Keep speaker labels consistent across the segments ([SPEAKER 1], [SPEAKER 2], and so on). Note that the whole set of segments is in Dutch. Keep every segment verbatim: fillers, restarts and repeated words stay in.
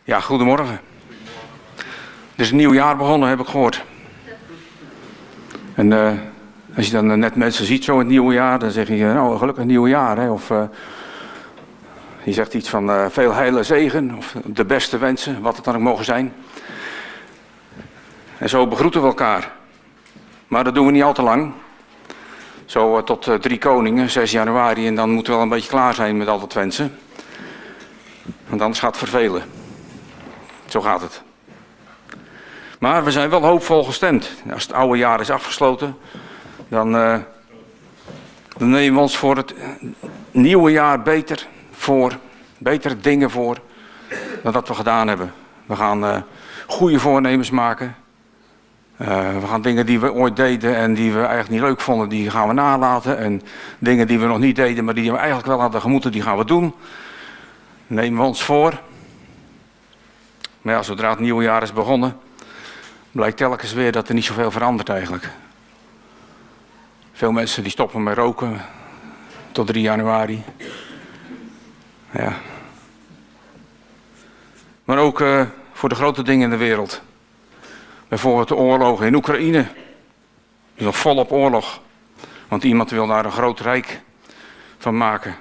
[SPEAKER 1] Ja, goedemorgen. Er is een nieuw jaar begonnen, heb ik gehoord. En uh, als je dan net mensen ziet zo in het nieuwe jaar, dan zeg je, nou, gelukkig nieuw jaar. Hè? Of uh, je zegt iets van uh, veel heil en zegen, of de beste wensen, wat het dan ook mogen zijn. En zo begroeten we elkaar. Maar dat doen we niet al te lang. Zo uh, tot uh, drie koningen, zes januari, en dan moeten we wel een beetje klaar zijn met al dat wensen. Want anders gaat het vervelen. Zo gaat het. Maar we zijn wel hoopvol gestemd. Als het oude jaar is afgesloten, dan, uh, dan nemen we ons voor het nieuwe jaar beter voor. Betere dingen voor dan dat we gedaan hebben. We gaan uh, goede voornemens maken. Uh, we gaan dingen die we ooit deden en die we eigenlijk niet leuk vonden, die gaan we nalaten. En dingen die we nog niet deden, maar die we eigenlijk wel hadden gemoeten, die gaan we doen. Nemen we ons voor. Maar ja, zodra het nieuwe jaar is begonnen, blijkt telkens weer dat er niet zoveel verandert eigenlijk. Veel mensen die stoppen met roken tot drie januari. Ja. Maar ook uh, voor de grote dingen in de wereld. Bijvoorbeeld de oorlogen in Oekraïne. Die is nog volop oorlog. Want iemand wil daar een groot rijk van maken.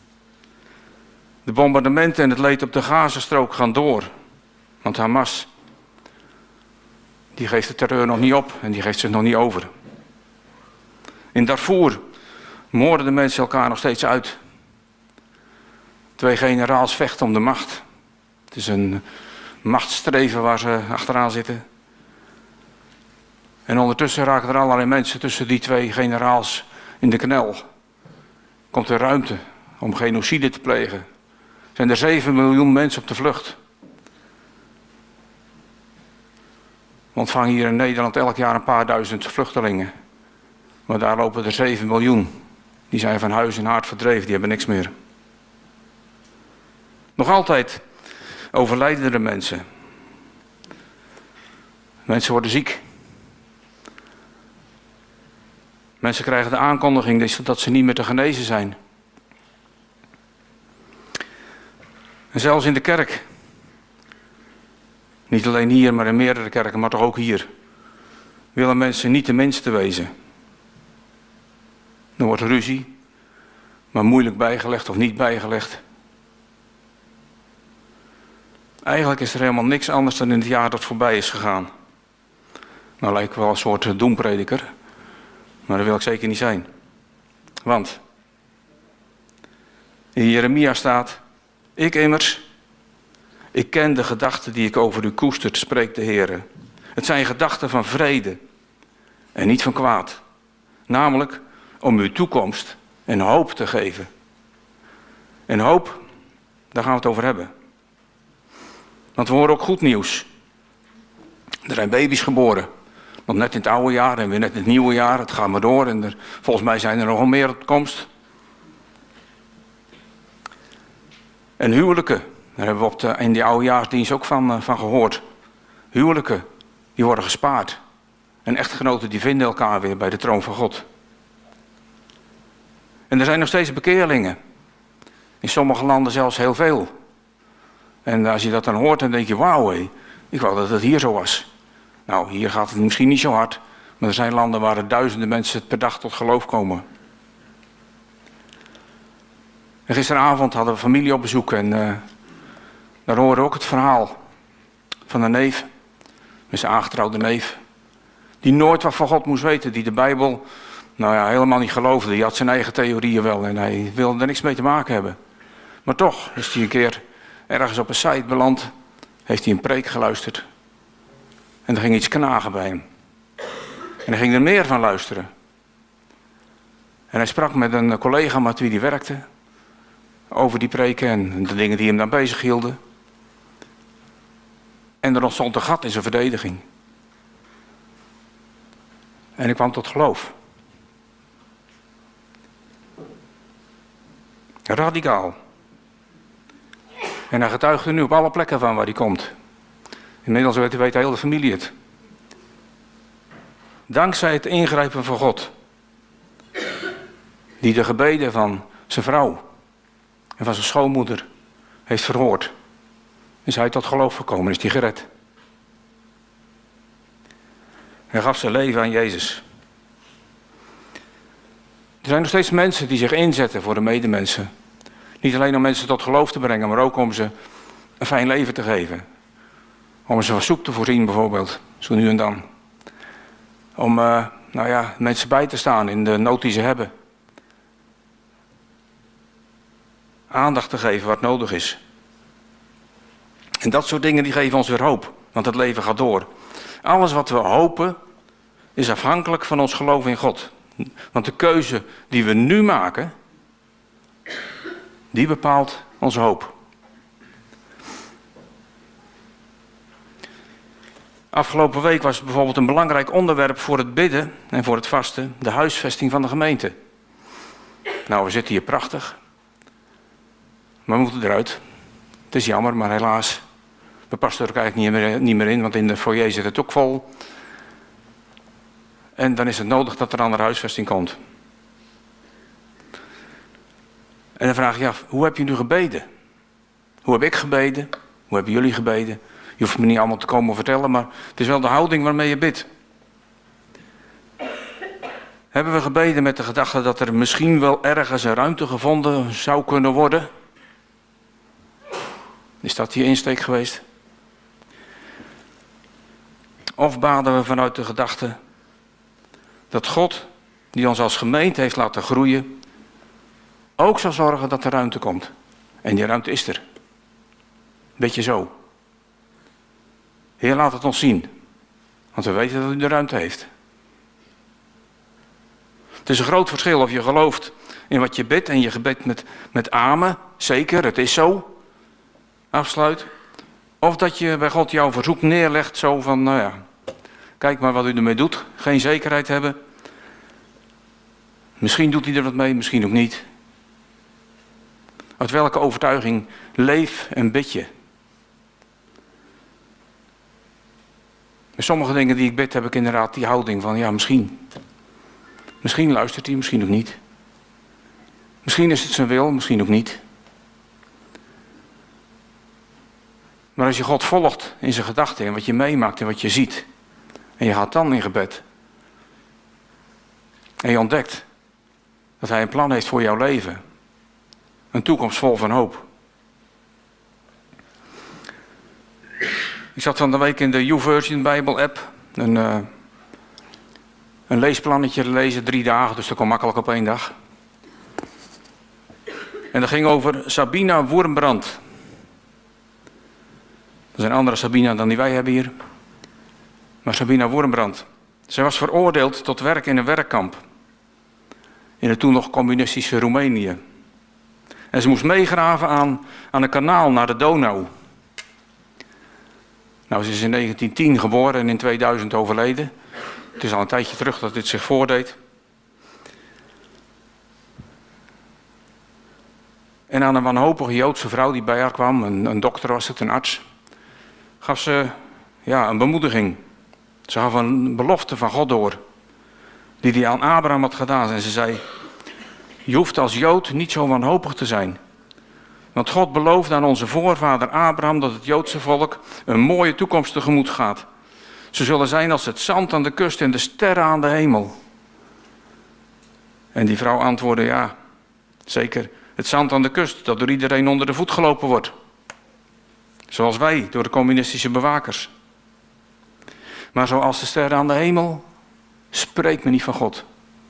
[SPEAKER 1] De bombardementen en het leed op de Gazastrook gaan door. Want Hamas, die geeft de terreur nog niet op en die geeft zich nog niet over. In Darfur moorden de mensen elkaar nog steeds uit. Twee generaals vechten om de macht. Het is een machtsstreven waar ze achteraan zitten. En ondertussen raken er allerlei mensen tussen die twee generaals in de knel. Komt er ruimte om genocide te plegen. Zijn er zeven miljoen mensen op de vlucht. We ontvangen hier in Nederland elk jaar een paar duizend vluchtelingen. Maar daar lopen er zeven miljoen. Die zijn van huis en haard verdreven, die hebben niks meer. Nog altijd overlijden er mensen. Mensen worden ziek. Mensen krijgen de aankondiging dat ze niet meer te genezen zijn. En zelfs in de kerk. Niet alleen hier, maar in meerdere kerken, maar toch ook hier. Willen mensen niet de minste wezen. Er wordt ruzie, maar moeilijk bijgelegd of niet bijgelegd. Eigenlijk is er helemaal niks anders dan in het jaar dat voorbij is gegaan. Nou lijkt wel een soort doemprediker, maar dat wil ik zeker niet zijn. Want in Jeremia staat, ik immers, ik ken de gedachten die ik over u koester, spreekt de Heer. Het zijn gedachten van vrede en niet van kwaad. Namelijk om uw toekomst en hoop te geven. En hoop, daar gaan we het over hebben. Want we horen ook goed nieuws. Er zijn baby's geboren. Nog net in het oude jaar en weer net in het nieuwe jaar. Het gaat maar door en er, volgens mij zijn er nog wel meer op de komst. En huwelijken. Daar hebben we op de, in die oudejaarsdienst ook van, van gehoord. Huwelijken, die worden gespaard. En echtgenoten die vinden elkaar weer bij de troon van God. En er zijn nog steeds bekeerlingen. In sommige landen zelfs heel veel. En als je dat dan hoort, dan denk je, wauw, hé, ik wou dat het hier zo was. Nou, hier gaat het misschien niet zo hard. Maar er zijn landen waar er duizenden mensen per dag tot geloof komen. En gisteravond hadden we familie op bezoek en uh, daar hoorden we ook het verhaal van een neef, met zijn aangetrouwde neef, die nooit wat van God moest weten, die de Bijbel nou ja, helemaal niet geloofde. Die had zijn eigen theorieën wel en hij wilde er niks mee te maken hebben. Maar toch is hij een keer ergens op een site beland, heeft hij een preek geluisterd en er ging iets knagen bij hem. En hij ging er meer van luisteren. En hij sprak met een collega met wie hij werkte over die preken en de dingen die hem dan bezig hielden. En er ontstond een gat in zijn verdediging. En ik kwam tot geloof. Radicaal. En hij getuigt er nu op alle plekken van waar hij komt. Inmiddels weet, weet de hele familie het. Dankzij het ingrijpen van God. Die de gebeden van zijn vrouw en van zijn schoonmoeder heeft verhoord. Is hij tot geloof gekomen, is hij gered. Hij gaf zijn leven aan Jezus. Er zijn nog steeds mensen die zich inzetten voor de medemensen. Niet alleen om mensen tot geloof te brengen, maar ook om ze een fijn leven te geven. Om ze van soep te voorzien bijvoorbeeld, zo nu en dan. Om uh, nou ja, mensen bij te staan in de nood die ze hebben. Aandacht te geven wat nodig is. En dat soort dingen die geven ons weer hoop, want het leven gaat door. Alles wat we hopen is afhankelijk van ons geloof in God. Want de keuze die we nu maken, die bepaalt onze hoop. Afgelopen week was bijvoorbeeld een belangrijk onderwerp voor het bidden en voor het vasten, de huisvesting van de gemeente. Nou, we zitten hier prachtig. Maar we moeten eruit. Het is jammer, maar helaas. We passen er ook eigenlijk niet meer, niet meer in, want in de foyer zit het ook vol. En dan is het nodig dat er andere huisvesting komt. En dan vraag je af, hoe heb je nu gebeden? Hoe heb ik gebeden? Hoe hebben jullie gebeden? Je hoeft me niet allemaal te komen vertellen, maar het is wel de houding waarmee je bidt. Hebben we gebeden met de gedachte dat er misschien wel ergens een ruimte gevonden zou kunnen worden? Is dat je insteek geweest? Of baden we vanuit de gedachte dat God, die ons als gemeente heeft laten groeien, ook zal zorgen dat er ruimte komt. En die ruimte is er. Beetje zo. Heer, laat het ons zien. Want we weten dat u de ruimte heeft. Het is een groot verschil of je gelooft in wat je bidt en je gebed met, met amen. Zeker, het is zo. Afsluit. Of dat je bij God jouw verzoek neerlegt zo van, nou ja, kijk maar wat u ermee doet. Geen zekerheid hebben. Misschien doet hij er wat mee, misschien ook niet. Uit welke overtuiging leef en bid je? Bij sommige dingen die ik bid heb ik inderdaad die houding van, ja, misschien. Misschien luistert hij, misschien ook niet. Misschien is het zijn wil, misschien ook niet. Maar als je God volgt in zijn gedachten en wat je meemaakt en wat je ziet. En je gaat dan in gebed. En je ontdekt dat hij een plan heeft voor jouw leven. Een toekomst vol van hoop. Ik zat van de week in de YouVersion Bijbel app. Een, uh, een leesplannetje te lezen, drie dagen, dus dat kon makkelijk op één dag. En dat ging over Sabina Wurmbrand. Dat is een andere Sabina dan die wij hebben hier. Maar Sabina Wurmbrand. Zij was veroordeeld tot werk in een werkkamp. In het toen nog communistische Roemenië. En ze moest meegraven aan, aan een kanaal naar de Donau. Nou, ze is in negentien tien geboren en in tweeduizend overleden. Het is al een tijdje terug dat dit zich voordeed. En aan een wanhopige Joodse vrouw die bij haar kwam, een, een dokter was het, een arts, gaf ze ja, een bemoediging. Ze gaf een belofte van God door, die hij aan Abraham had gedaan. En ze zei, je hoeft als Jood niet zo wanhopig te zijn. Want God beloofde aan onze voorvader Abraham dat het Joodse volk een mooie toekomst tegemoet gaat. Ze zullen zijn als het zand aan de kust en de sterren aan de hemel. En die vrouw antwoordde, ja, zeker, het zand aan de kust dat door iedereen onder de voet gelopen wordt. Zoals wij, door de communistische bewakers. Maar zoals de sterren aan de hemel, spreek me niet van God.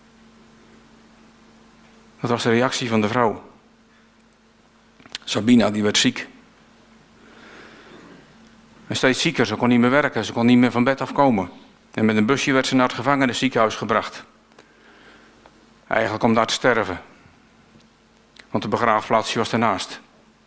[SPEAKER 1] Dat was de reactie van de vrouw. Sabina, die werd ziek. En steeds zieker, ze kon niet meer werken, ze kon niet meer van bed afkomen. En met een busje werd ze naar het gevangenenziekenhuis gebracht. Eigenlijk om daar te sterven. Want de begraafplaatsje was ernaast.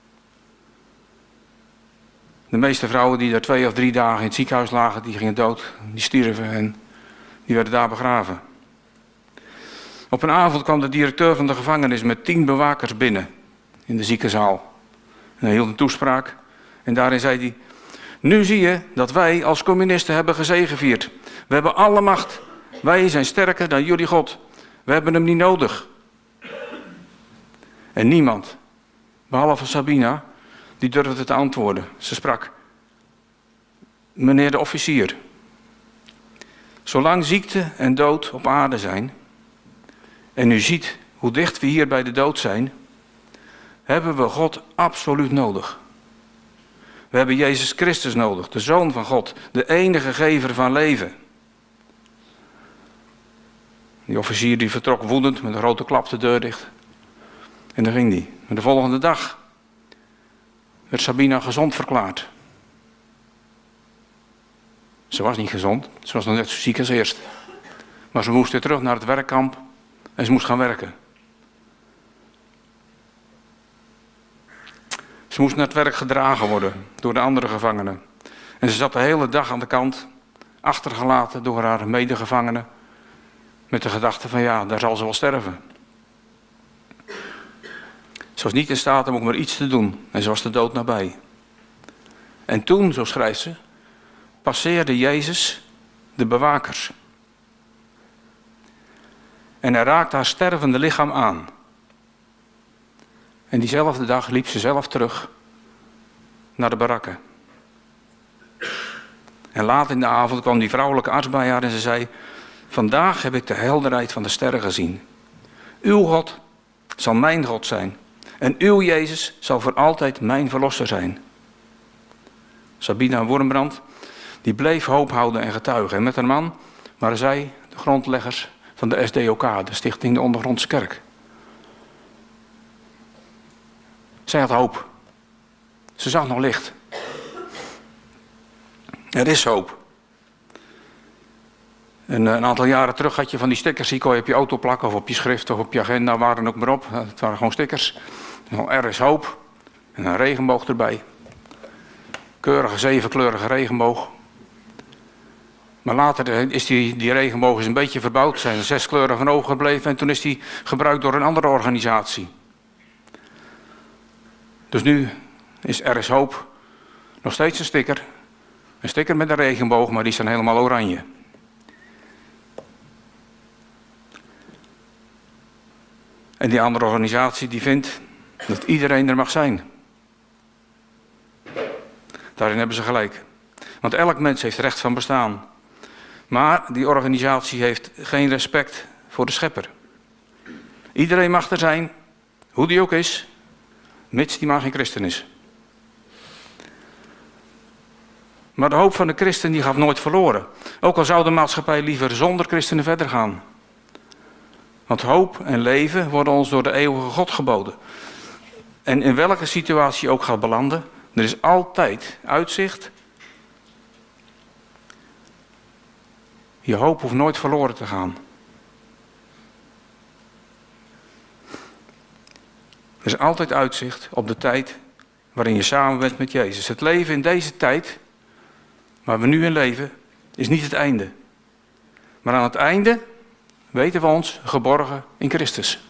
[SPEAKER 1] De meeste vrouwen die daar twee of drie dagen in het ziekenhuis lagen, die gingen dood. Die stierven en die werden daar begraven. Op een avond kwam de directeur van de gevangenis met tien bewakers binnen in de ziekenzaal. En hij hield een toespraak en daarin zei hij, nu zie je dat wij als communisten hebben gezegevierd. We hebben alle macht. Wij zijn sterker dan jullie God. We hebben hem niet nodig. En niemand, behalve Sabina, die durfde te antwoorden. Ze sprak: meneer de officier, zolang ziekte en dood op aarde zijn, en u ziet hoe dicht we hier bij de dood zijn, hebben we God absoluut nodig. We hebben Jezus Christus nodig, de Zoon van God, de enige gever van leven. Die officier die vertrok woedend met een grote klap de deur dicht. En dan ging die. En de volgende dag werd Sabina gezond verklaard. Ze was niet gezond, ze was nog net zo ziek als eerst. Maar ze moest weer terug naar het werkkamp en ze moest gaan werken. Ze moest naar het werk gedragen worden door de andere gevangenen. En ze zat de hele dag aan de kant, achtergelaten door haar medegevangenen, met de gedachte van ja, daar zal ze wel sterven. Ze was niet in staat om ook maar iets te doen en ze was de dood nabij. En toen, zo schrijft ze, passeerde Jezus de bewakers. En hij raakte haar stervende lichaam aan. En diezelfde dag liep ze zelf terug naar de barakken. En laat in de avond kwam die vrouwelijke arts bij haar en ze zei: vandaag heb ik de helderheid van de sterren gezien. Uw God zal mijn God zijn. En uw Jezus zal voor altijd mijn verlosser zijn. Sabina Wormbrand, die bleef hoop houden en getuigen. En met haar man waren zij de grondleggers van de S D O K, de Stichting de Ondergrondse Kerk. Zij had hoop. Ze zag nog licht. Er is hoop. En een aantal jaren terug had je van die stickers, die kon je op je auto plakken of op je schrift of op je agenda, waar dan ook maar op. Het waren gewoon stickers. Er is hoop. En een regenboog erbij. Keurige, zevenkleurige regenboog. Maar later is die, die regenboog is een beetje verbouwd. Er zijn er zes kleuren van ogen gebleven en toen is die gebruikt door een andere organisatie. Dus nu is Er is hoop nog steeds een sticker. Een sticker met een regenboog, maar die is dan helemaal oranje. En die andere organisatie die vindt dat iedereen er mag zijn. Daarin hebben ze gelijk. Want elk mens heeft recht van bestaan. Maar die organisatie heeft geen respect voor de schepper. Iedereen mag er zijn, hoe die ook is, mits die maar geen christen is. Maar de hoop van de christen die gaat nooit verloren. Ook al zou de maatschappij liever zonder christenen verder gaan. Want hoop en leven worden ons door de eeuwige God geboden. En in welke situatie je ook gaat belanden, er is altijd uitzicht. Je hoop hoeft nooit verloren te gaan. Er is altijd uitzicht op de tijd waarin je samen bent met Jezus. Het leven in deze tijd, waar we nu in leven, is niet het einde. Maar aan het einde weten we ons geborgen in Christus.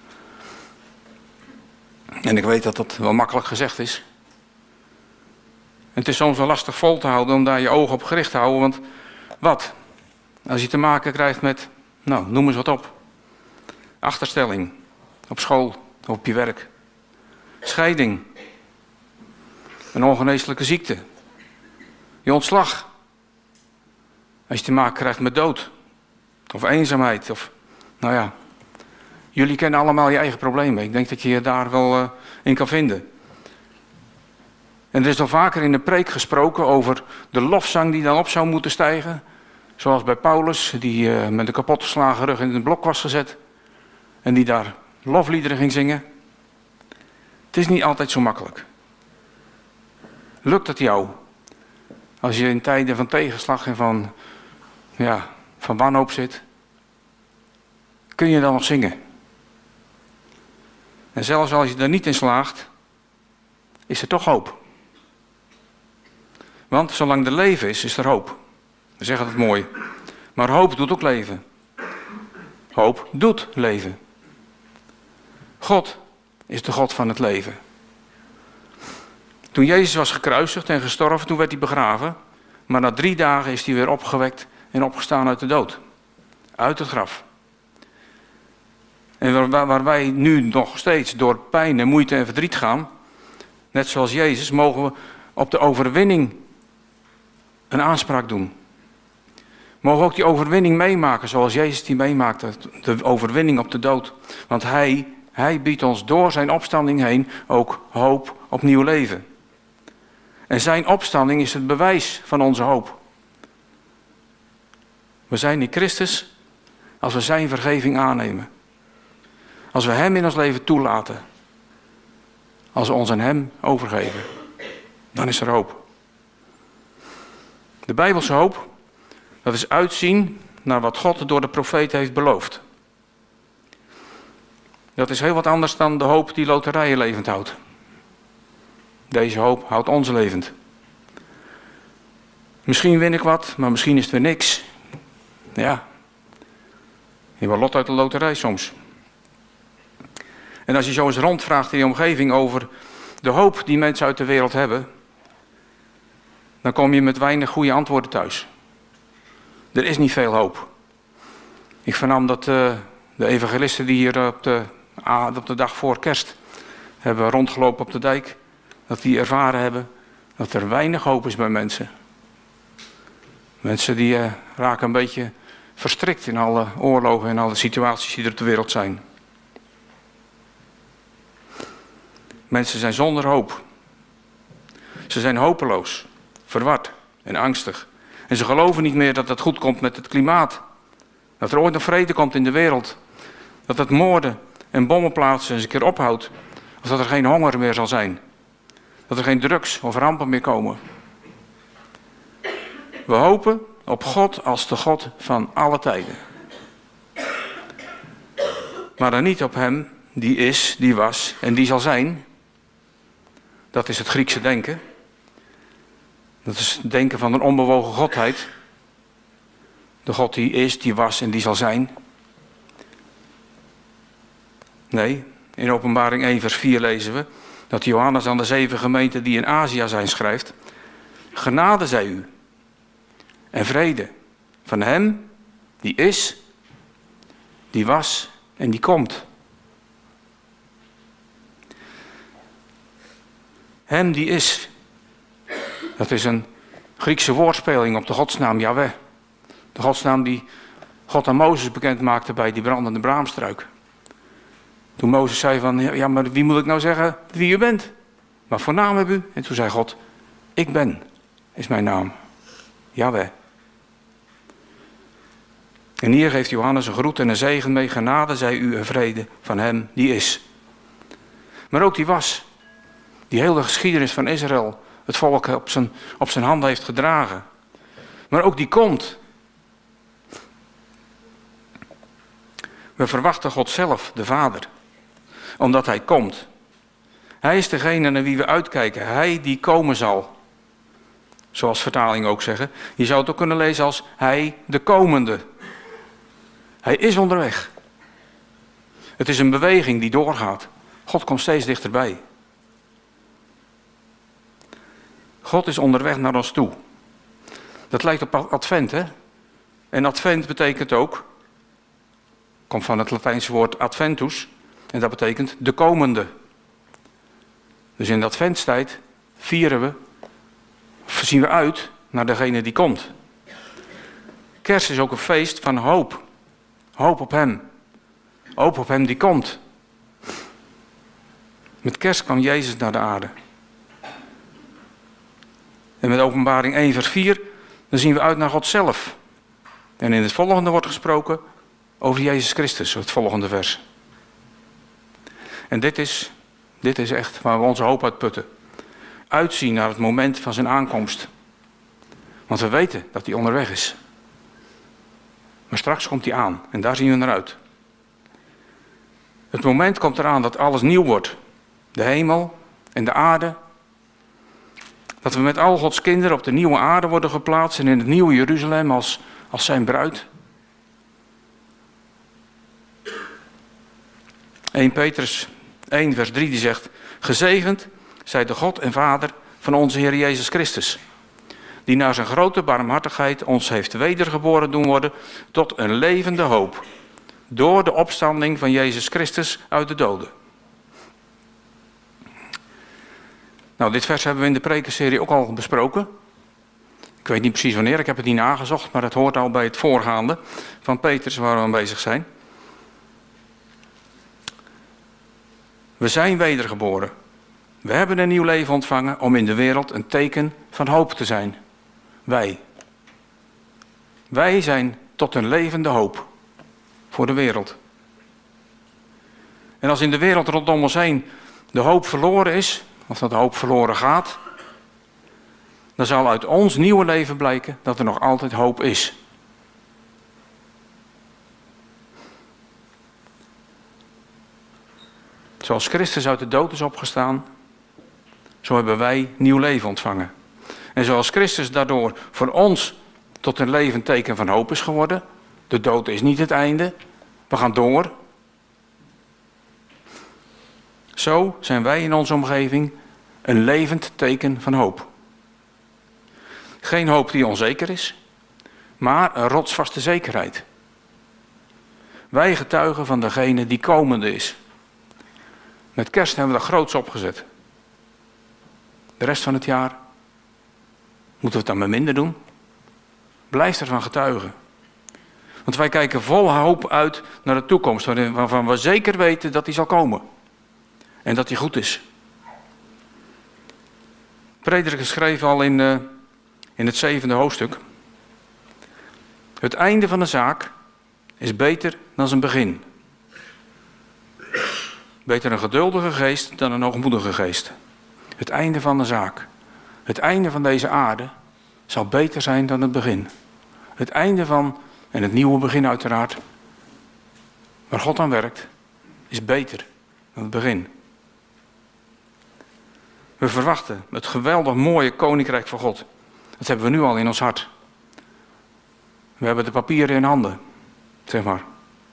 [SPEAKER 1] En ik weet dat dat wel makkelijk gezegd is. En het is soms wel lastig vol te houden om daar je ogen op gericht te houden. Want wat? Als je te maken krijgt met, nou, noem eens wat op. Achterstelling, op school, op je werk. Scheiding. Een ongeneeslijke ziekte. Je ontslag. Als je te maken krijgt met dood. Of eenzaamheid. Of, nou ja. Jullie kennen allemaal je eigen problemen. Ik denk dat je je daar wel uh, in kan vinden. En er is al vaker in de preek gesproken over de lofzang die dan op zou moeten stijgen. Zoals bij Paulus, die uh, met een kapotgeslagen rug in het blok was gezet. En die daar lofliederen ging zingen. Het is niet altijd zo makkelijk. Lukt het jou? Als je in tijden van tegenslag en van, ja, van wanhoop zit. Kun je dan nog zingen? En zelfs als je er niet in slaagt, is er toch hoop. Want zolang er leven is, is er hoop. We zeggen het mooi. Maar hoop doet ook leven. Hoop doet leven. God is de God van het leven. Toen Jezus was gekruisigd en gestorven, toen werd hij begraven. Maar na drie dagen is hij weer opgewekt en opgestaan uit de dood. Uit het graf. En waar, waar wij nu nog steeds door pijn en moeite en verdriet gaan, net zoals Jezus, mogen we op de overwinning een aanspraak doen. Mogen we ook die overwinning meemaken zoals Jezus die meemaakte. De overwinning op de dood. Want hij, hij biedt ons door zijn opstanding heen ook hoop op nieuw leven. En zijn opstanding is het bewijs van onze hoop. We zijn in Christus als we zijn vergeving aannemen. Als we hem in ons leven toelaten. Als we ons aan hem overgeven. Dan is er hoop. De Bijbelse hoop, dat is uitzien naar wat God door de profeet heeft beloofd. Dat is heel wat anders dan de hoop die loterijen levend houdt. Deze hoop houdt ons levend. Misschien win ik wat, maar misschien is het weer niks. Ja, je wel lot uit de loterij soms. En als je zo eens rondvraagt in je omgeving over de hoop die mensen uit de wereld hebben, dan kom je met weinig goede antwoorden thuis. Er is niet veel hoop. Ik vernam dat uh, de evangelisten die hier op de, uh, op de dag voor kerst hebben rondgelopen op de dijk, dat die ervaren hebben dat er weinig hoop is bij mensen. Mensen die uh, raken een beetje verstrikt in alle oorlogen en alle situaties die er op de wereld zijn. Mensen zijn zonder hoop. Ze zijn hopeloos, verward en angstig. En ze geloven niet meer dat het goed komt met het klimaat. Dat er ooit een vrede komt in de wereld. Dat het moorden en bommen plaatsen eens een keer ophoudt. Of dat er geen honger meer zal zijn. Dat er geen drugs of rampen meer komen. We hopen op God als de God van alle tijden. Maar dan niet op hem die is, die was en die zal zijn. Dat is het Griekse denken. Dat is het denken van een onbewogen godheid. De God die is, die was en die zal zijn. Nee, in Openbaring één vers vier lezen we dat Johannes aan de zeven gemeenten die in Azië zijn schrijft: genade zij u en vrede van hem die is, die was en die komt. Hem die is. Dat is een Griekse woordspeling op de godsnaam Yahweh. De godsnaam die God aan Mozes bekend maakte bij die brandende braamstruik. Toen Mozes zei van, ja maar wie moet ik nou zeggen wie u bent? Wat voor naam hebt u? En toen zei God, ik ben, is mijn naam. Yahweh. En hier geeft Johannes een groet en een zegen mee. Genade zij u en vrede van hem die is. Maar ook die was. Die hele geschiedenis van Israël. Het volk op zijn, op zijn handen heeft gedragen. Maar ook die komt. We verwachten God zelf, de Vader. Omdat hij komt. Hij is degene naar wie we uitkijken. Hij die komen zal. Zoals vertalingen ook zeggen. Je zou het ook kunnen lezen als hij de komende. Hij is onderweg. Het is een beweging die doorgaat. God komt steeds dichterbij. God is onderweg naar ons toe. Dat lijkt op advent, hè? En advent betekent ook, komt van het Latijnse woord adventus, en dat betekent de komende. Dus in de adventstijd vieren we, of zien we uit naar degene die komt. Kerst is ook een feest van hoop. Hoop op hem. Hoop op hem die komt. Met kerst kwam Jezus naar de aarde. En met Openbaring één vers vier, dan zien we uit naar God zelf. En in het volgende wordt gesproken over Jezus Christus, het volgende vers. En dit is, dit is echt waar we onze hoop uit putten. Uitzien naar het moment van zijn aankomst. Want we weten dat hij onderweg is. Maar straks komt hij aan en daar zien we naar uit. Het moment komt eraan dat alles nieuw wordt. De hemel en de aarde. Dat we met al Gods kinderen op de nieuwe aarde worden geplaatst en in het nieuwe Jeruzalem als, als zijn bruid. eerste Petrus één vers drie die zegt: gezegend zij de God en Vader van onze Heer Jezus Christus, die naar zijn grote barmhartigheid ons heeft wedergeboren doen worden tot een levende hoop, door de opstanding van Jezus Christus uit de doden. Nou, dit vers hebben we in de prekenserie ook al besproken. Ik weet niet precies wanneer, ik heb het niet nagezocht, maar het hoort al bij het voorgaande van Petrus waar we aan bezig zijn. We zijn wedergeboren. We hebben een nieuw leven ontvangen om in de wereld een teken van hoop te zijn. Wij. Wij zijn tot een levende hoop voor de wereld. En als in de wereld rondom ons heen de hoop verloren is, of dat de hoop verloren gaat, dan zal uit ons nieuwe leven blijken dat er nog altijd hoop is. Zoals Christus uit de dood is opgestaan, zo hebben wij nieuw leven ontvangen. En zoals Christus daardoor voor ons tot een levend teken van hoop is geworden, de dood is niet het einde, we gaan door. Zo zijn wij in onze omgeving een levend teken van hoop. Geen hoop die onzeker is, maar een rotsvaste zekerheid. Wij getuigen van degene die komende is. Met kerst hebben we dat groots opgezet. De rest van het jaar moeten we het dan maar minder doen. Blijf ervan getuigen. Want wij kijken vol hoop uit naar de toekomst, waarvan we zeker weten dat die zal komen. En dat die goed is. Prediker schreef al in, uh, in het zevende hoofdstuk. Het einde van de zaak is beter dan zijn begin. Beter een geduldige geest dan een hoogmoedige geest. Het einde van de zaak. Het einde van deze aarde zal beter zijn dan het begin. Het einde van, en het nieuwe begin uiteraard, waar God aan werkt, is beter dan het begin. We verwachten het geweldig mooie koninkrijk van God. Dat hebben we nu al in ons hart. We hebben de papieren in handen, zeg maar.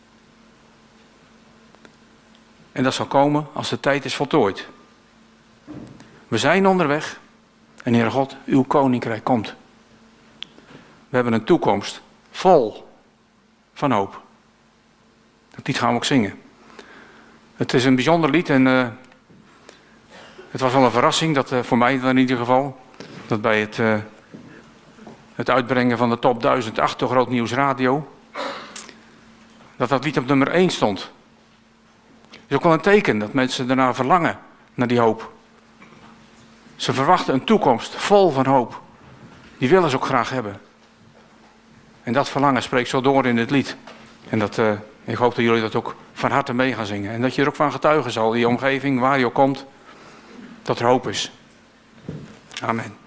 [SPEAKER 1] En dat zal komen als de tijd is voltooid. We zijn onderweg en Heere God, uw koninkrijk komt. We hebben een toekomst vol van hoop. Dat lied gaan we ook zingen. Het is een bijzonder lied en uh, het was wel een verrassing, dat, uh, voor mij in ieder geval, dat bij het, uh, het uitbrengen van de top duizend acht door Groot Nieuws Radio, dat dat lied op nummer één stond. Het is ook wel een teken dat mensen daarna verlangen, naar die hoop. Ze verwachten een toekomst vol van hoop. Die willen ze ook graag hebben. En dat verlangen spreekt zo door in het lied. En dat, uh, ik hoop dat jullie dat ook van harte mee gaan zingen. En dat je er ook van getuigen zal, die omgeving, waar je ook komt, dat er hoop is. Amen.